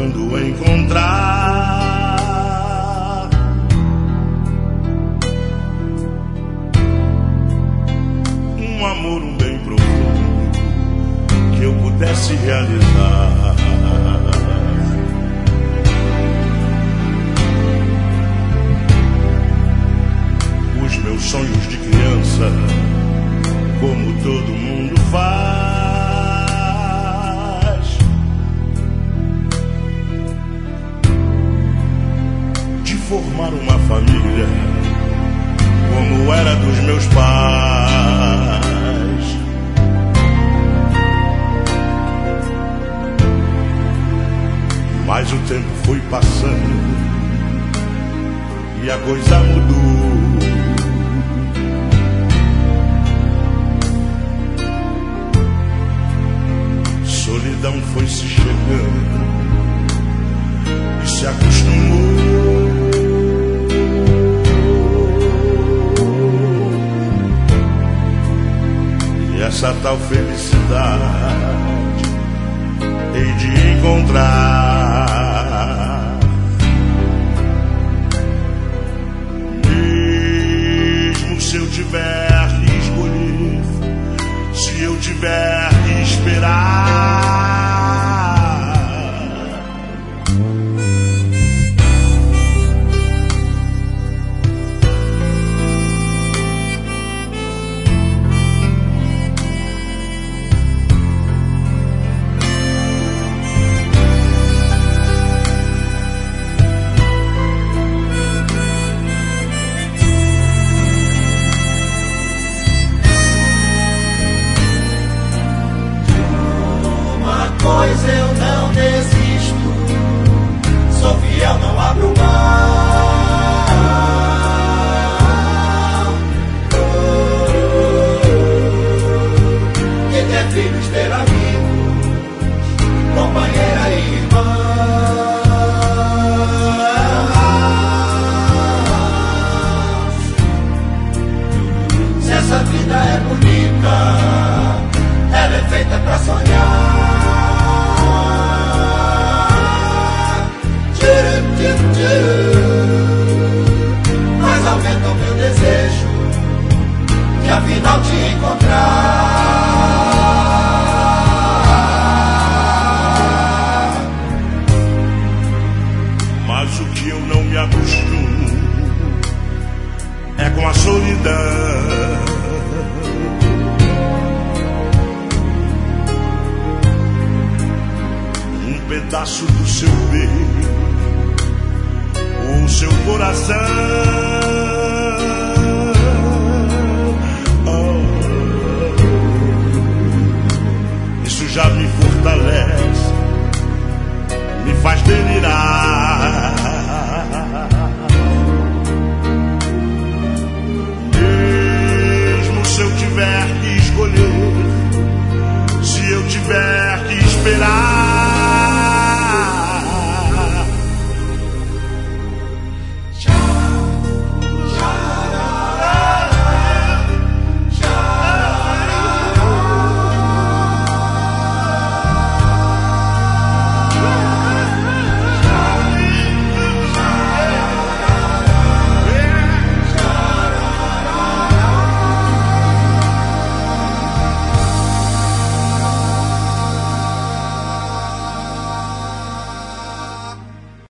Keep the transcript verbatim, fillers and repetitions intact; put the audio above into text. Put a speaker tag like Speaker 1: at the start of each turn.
Speaker 1: quando encontrar um amor, um bem profundo que eu pudesse realizar. Os meus sonhos de criança, como todo mundo faz, de formar uma família como era dos meus pais. Mas o tempo foi passando e a coisa mudou. Solidão foi se chegando e se acostumou. E essa tal felicidade hei de encontrar, mesmo se eu tiver que escolher, se eu tiver que esperar.
Speaker 2: Pois eu não desisto, sou fiel, não abro mão. De ter filhos, ter amigos, companheira e irmã. Se essa vida é bonita, ela é feita pra sonhar. Mas aumenta o meu desejo de afinal te encontrar.
Speaker 1: Mas o que eu não me acostumo é com a solidão. Um pedaço do seu peito, o seu coração, oh, isso já me fortalece, me faz delirar. Mesmo se eu tiver que escolher, se eu tiver que esperar,